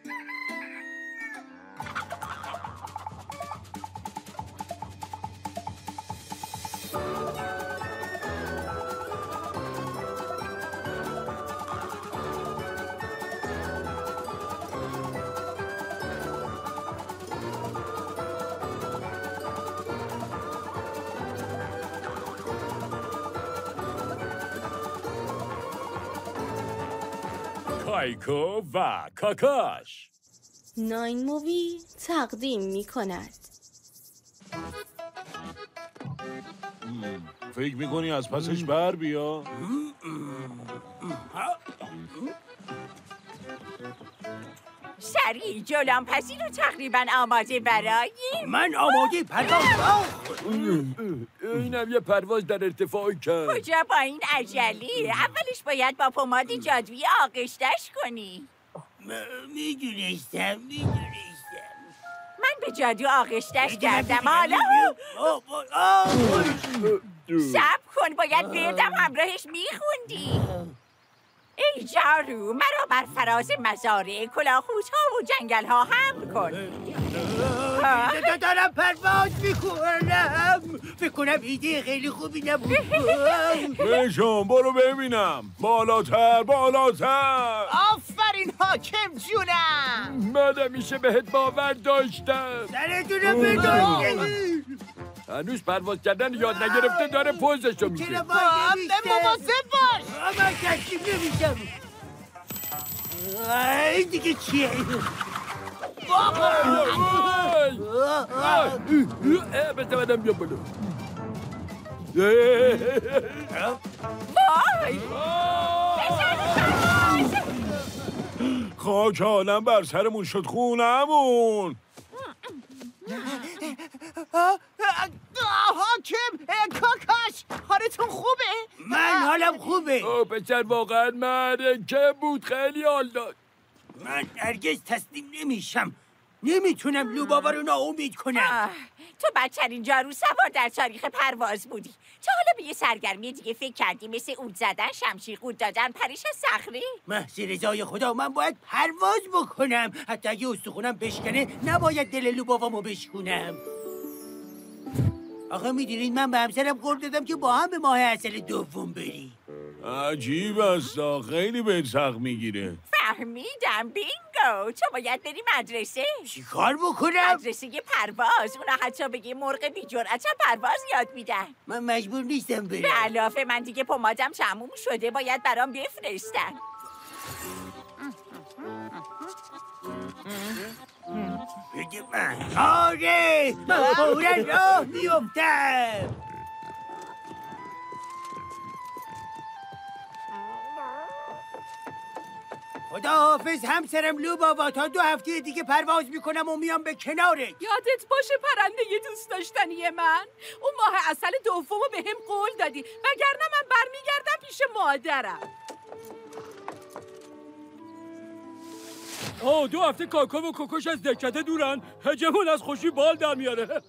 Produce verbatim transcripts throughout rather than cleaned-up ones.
کایکو و کاکاش ناین مووی تقدیم می کند. فکر میکنی از پسش بر بیا؟ سریع جلوم پسی رو تقریبا آماده برای من آماده پرواز. اینم یه پرواز در ارتفاع کرد. کجا با این عجلی؟ اولش باید با پماد جادویی آغشتش کنی. میدونستم میدونستم من به جادو آغشتش کردم. حالا صبر کن، باید بردم همراهش میخوندی. ای جارو، مرا بر فراز مزارع کلاهخوت‌ها و جنگل‌ها حمل کن. دارم پرواز میکنم. فکر کنم ایده خیلی خوبی نبود. بشم برو ببینم. بالاتر بالاتر. آفرین حاکم جونم. من میشه بهت باور داشتم. سرتونو بدون. هنوز پرواز کردن یاد نگرفته داره پوزشو میشه. چرا باید مواظب باش. من تشکیم نمیشم. این دیگه چیه؟ بسته بدم بیا بلو. خاک عالم بر سرمون شد خونمون. حاکم کاکاش حالتون خوبه؟ من حالم خوبه. او پسر واقعا معرکه بود، خیلی حال داد. من هرگز تسلیم نمیشم. نمیتونم لوبابا رو ناامید کنم. تو بدترین جارو سوار در تاریخ پرواز بودی. تا حالا به یه سرگرمی دیگه فکر کردی مثل اود زدن، شمشیر قود دادن، پریش از صخره؟ محض رضای خدا من باید پرواز بکنم. حتی اگه استخونم بشکنه نباید دل لوبابامو بشکنم. آقا میدونید من به همسرم قول دادم که با هم به ماه عسل دوم بریم. عجیب است، خیلی بهت سخت میگیره. فهمیدم، بینگو. تو باید بری مدرسه. چی کار بکنم؟ مدرسه یه پرواز. اونا حتی به یه مرغ بی جرأت پرواز یاد میدن. من مجبور نیستم برم. به علاوه من دیگه پمادم تموم شده، باید برام بفرستن. بگه من آره من فورا راه میفتم. خداحافظ همسرم لوبابا، تا دو هفته دیگه پرواز میکنم و میام به کناره. یادت باشه پرنده دوست داشتنی من، اون ماه عسل دومو به هم قول دادی، وگرنه من برمیگردم پیش مادرم. آه دو هفته کاکا و کوکوش از دکته دورن، هجمون از خوشی بال در میاره.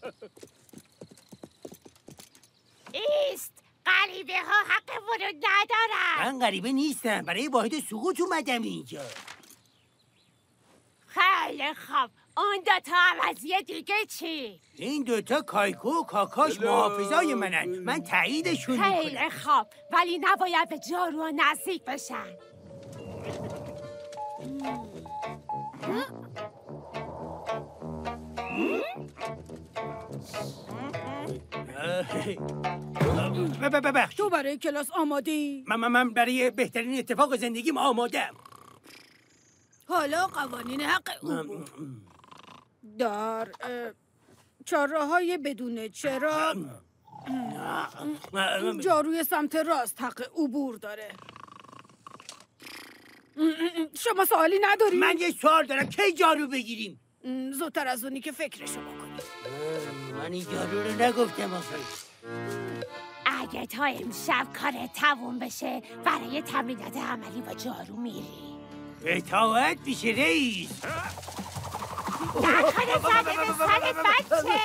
ایست، غریبه ها حق ورود ندارن. من غریبه نیستم، برای واحد سقوط اومدم اینجا. خیلی خوب، اون دوتا عوضی دیگه چی؟ این دوتا کایکو و کاکاش محافظای منن. من تاییدشون میکنم. خیلی خوب، ولی نباید به جارو نزدیک بشن. ببخش تو برای کلاس آماده‌ای؟ من من برای بهترین اتفاق زندگیم آمادم. حالا قوانین حق عبور در چهارراهای بدون چرا جاروی سمت راست حق عبور داره. شما سوالی نداری؟ من یه سوال دارم، کی جارو بگیریم؟ زودتر از اونی که فکرشو بکنی. من این جارو رو نگفتم آخه. اگه تا امشب کارت تموم بشه برای تمرینات عملی با جارو میری. اطاعت میشه رئیس. نکنه زده به سرت بچه.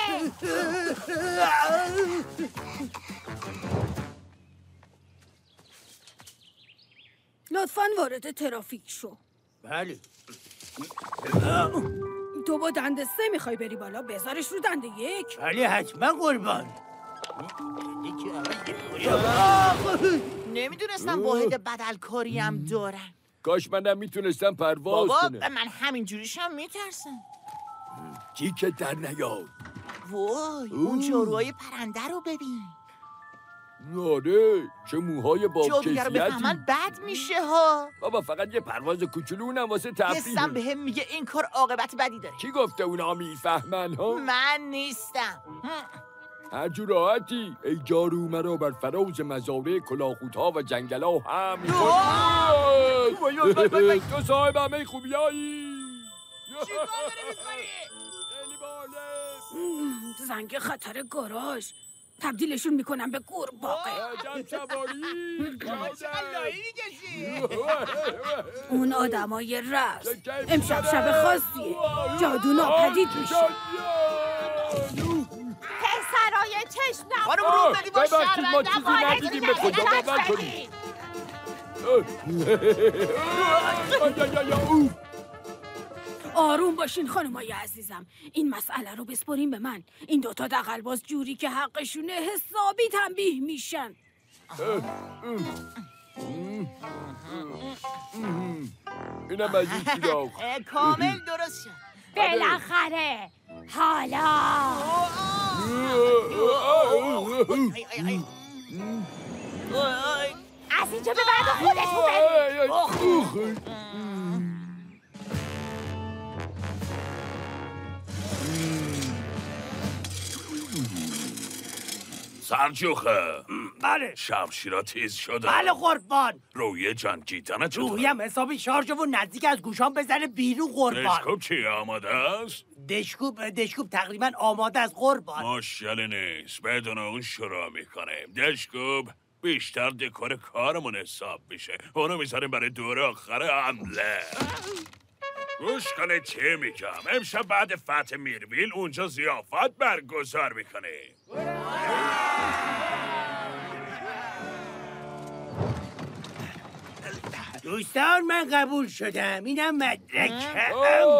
لطفاً وارد ترافیک شو. بله. تو با دنده سه میخوای بری بالا، بذارش رو دنده یک. ولی حتما قربان. نمیدونستم واحد بدلکاری هم دارن. کاش منم میتونستم پرواز بابا کنم. من همین جوریشم میترسم. چی که در نیاد. وای اون جاروهای پرنده رو ببین. آره چه موهای با جادوگر رو کیفیتی. بفهمن بد میشه ها. بابا فقط یه پرواز کوچولو اونم واسه تفریح. حسم بهم میگه این کار عاقبت بدی داره. کی گفته اونا میفهمن ها؟ من نیستم. هر جور راحتی ای جارو مرا بر فراز مزارع کلاهخودها و جنگلا هم می‌کنی. تو صاحب همه خوبیایی. چیکار داری می‌کنی؟ خیلی باله. زنگ خطر گاراژ. تبدیلشون میکنم به قورباغه. عجب سواری. اون آدمای رست. امشب شب خاصیه. جادو ناپدید میشه. پسرای چشم خانم رو بدی با ببخشید ما چیزی شرمنده ندیدیم به خدا باور کنید. آروم باشین خانمای عزیزم. این مسئله رو بسپاریم به من. این دوتا دغل‌باز جوری که حقشونه حسابی تنبیه میشن. اینم از این چراغ. کامل درست شد. بالاخره حالا از اینجا به بعد خودتون برید. سرجوخه بله شمشیرا تیز شده. بله قربان. روی جنگیدن چطور؟ روحیم حسابی شارژه و نزدیک از گوشام بزنه بیرون قربان. دشکوب چی آماده است؟ دشکوب دشکوب تقریبا آماده از قربان. مشکلی نیست بدون اون شروع میکنیم. دشکوب بیشتر دکور کارمون حساب میشه. اونو میذاریم برای دور آخر حمله. گوش کنه چی میگم. امشب بعد فتح میرویل اونجا ضیافت برگزار میکنیم. دوستان من قبول شدم. اینم مدرکم.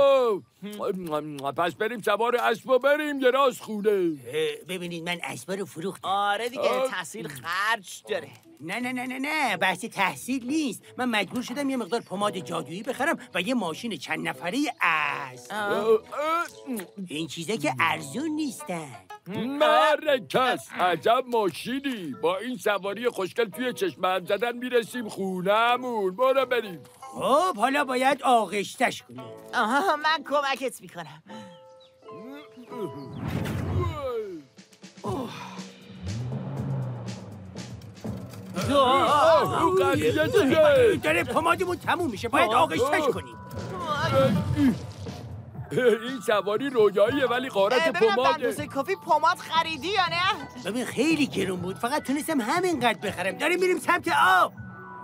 پس بریم سوار اسب و بریم یه راست خونه. ببینید من اسبا رو فروختم. آره دیگه تحصیل خرج داره. نه نه نه نه نه بحث تحصیل نیست. من مجبور شدم یه مقدار پماد جادویی بخرم و یه ماشین چند نفره اسب. این چیزا که ارزون نیستن. مرکز عجب ماشینی. با این سواری خوشگل توی چشم هم زدن میرسیم خونه‌مون. برو بریم. خب حالا باید آغشتش کنیم. آها من کمکت میکنم. داره پمادمون تموم میشه. باید آغشتش کنیم. این سواری رویاییه ولی غارت ببینم پماده. بندوزه کافی پماد خریدی یا نه؟ ببین خیلی گرون بود. فقط تونستم همینقدر بخرم. داریم میریم سمت آب.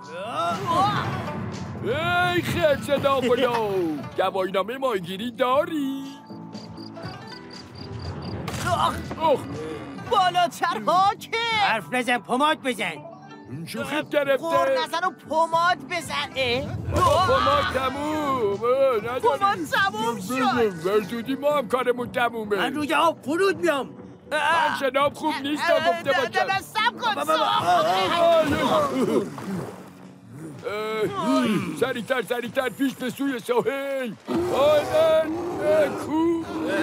ای خیلی ناخدا گواهینامه ماهیگیری داری؟ اوه بالاتر حاکم. حرف نزن پماد بزن. شوخیت گرفته. غور نزن و پماد بزن. پماد تموم. پماد تموم شد. بردودی ما هم کارمون تمومه. من روی آب فرود میام. من شناب خوب نیست گفته باشم. نه سب کن سریعتر سریعتر پیش به سوی ساحل. آنن کو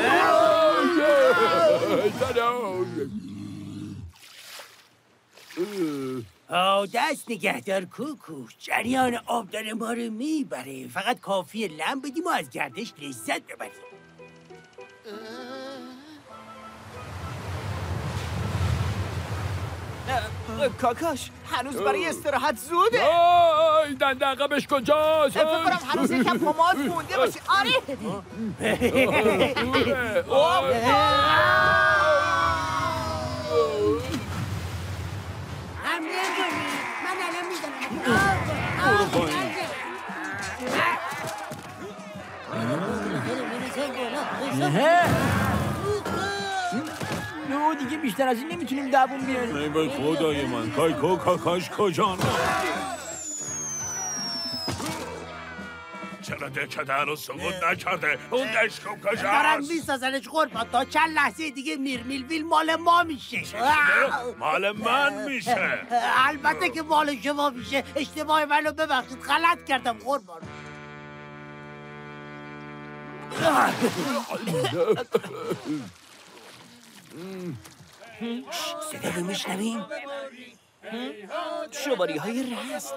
آه دست نگهدار کوکوش. جریان آب داره ما رو میبره. فقط کافیه لم بدیم و از گردش لذت ببریم. کاکاش هنوز برای استراحت زوده. آی دنده عقبش کجاست؟ فکر کنم هنوز یکم پماد مونده باشه. آره حمله کنید. من الان میزنم. نه دیگه بیشتر از این نمیتونیم دووم بیاریم. ای بای خدای من کایکو کاکاش کجا؟ چرا دهکده هنوز سقوط نکرده؟ اون دشکوب دارن کجاست؟ میسازنش قربان تا چند لحظه دیگه میرمیلویل مال ما میشه. مال من میشه. البته که مال شما میشه. اشتباه منو ببخشید، غلط کردم قربان. صدا رو میشنویم؟ شماری های رست.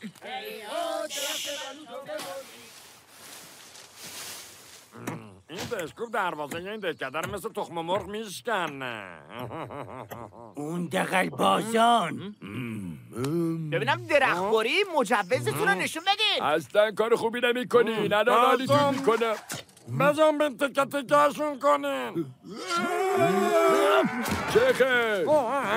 این دشکوب دروازه این دهکده رو مثل تخم مرغ میشکنه. اون دقل بازان. ببینم درختباری مجوزتون رو نشون بدین. اصلا کار خوبی نمی کنی. الان حالیتون میکنه. بزن به تکه تکهشون کنین. چه خیر؟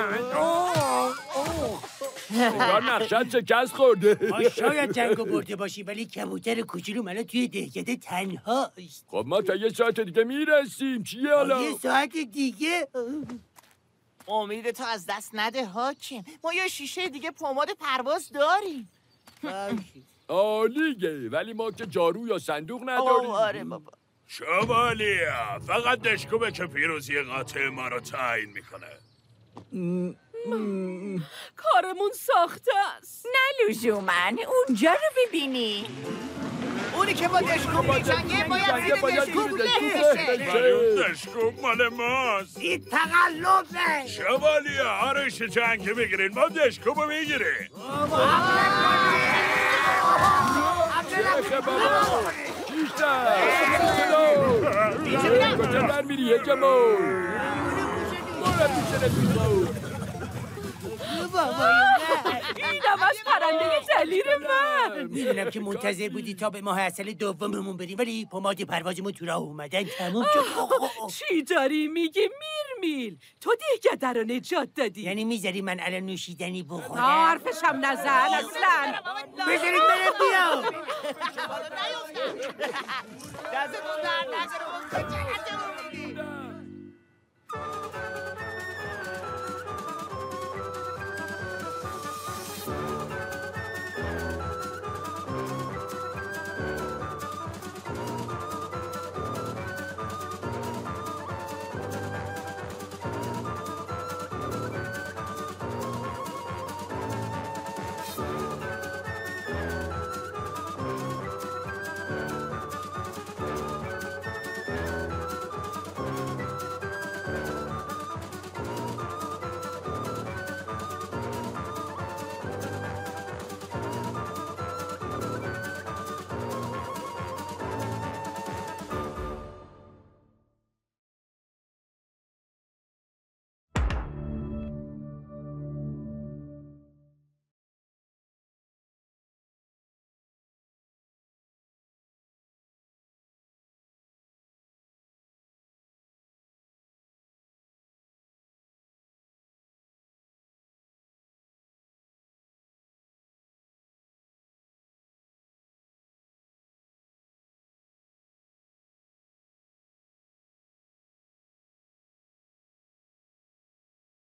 انگار نقشت شکست خورده. ما شاید جنگو برده باشی، ولی کبوتر کوچولو منو توی دهکده تنهاست. خب ما تا یه ساعت دیگه میرسیم. چیه حالا؟ یه ساعت دیگه؟ امید تو از دست نده حاکم. ما یه شیشه دیگه پماد پرواز داریم. عالیه، ولی ما که جارو یا صندوق نداریم. آره بابا. شمالیا فقط دشکوبه که پیروزی قاطع ما رو تعیین میکنه. کارمون ساخته است. نه لزوماً اونجا رو ببینی. اونی که با دشکوب میجنگه باید زیر دشکوب بشه. ولی اون دشکوب مال ماست. این تقلبه. شمالیا آرش جنگی بگیرین، ما دشکوب رو میگیریم. چه بابا؟ چیشتر؟ کجا در میری هجمون؟ برم میشه نمیزون. این هم از پرنده دلیر من. میدونم که منتظر بودی تا به ماه عسل دوممون بریم، ولی پماد پروازمون تو راه اومدن تموم شد. چی داری میگی میرمیل؟ تو دهکده رو نجات دادی. یعنی میذاری من الان نوشیدنی بخورم؟ حرفشم نزن اصلا. بذارید برم بیام. دستتون در نکنه.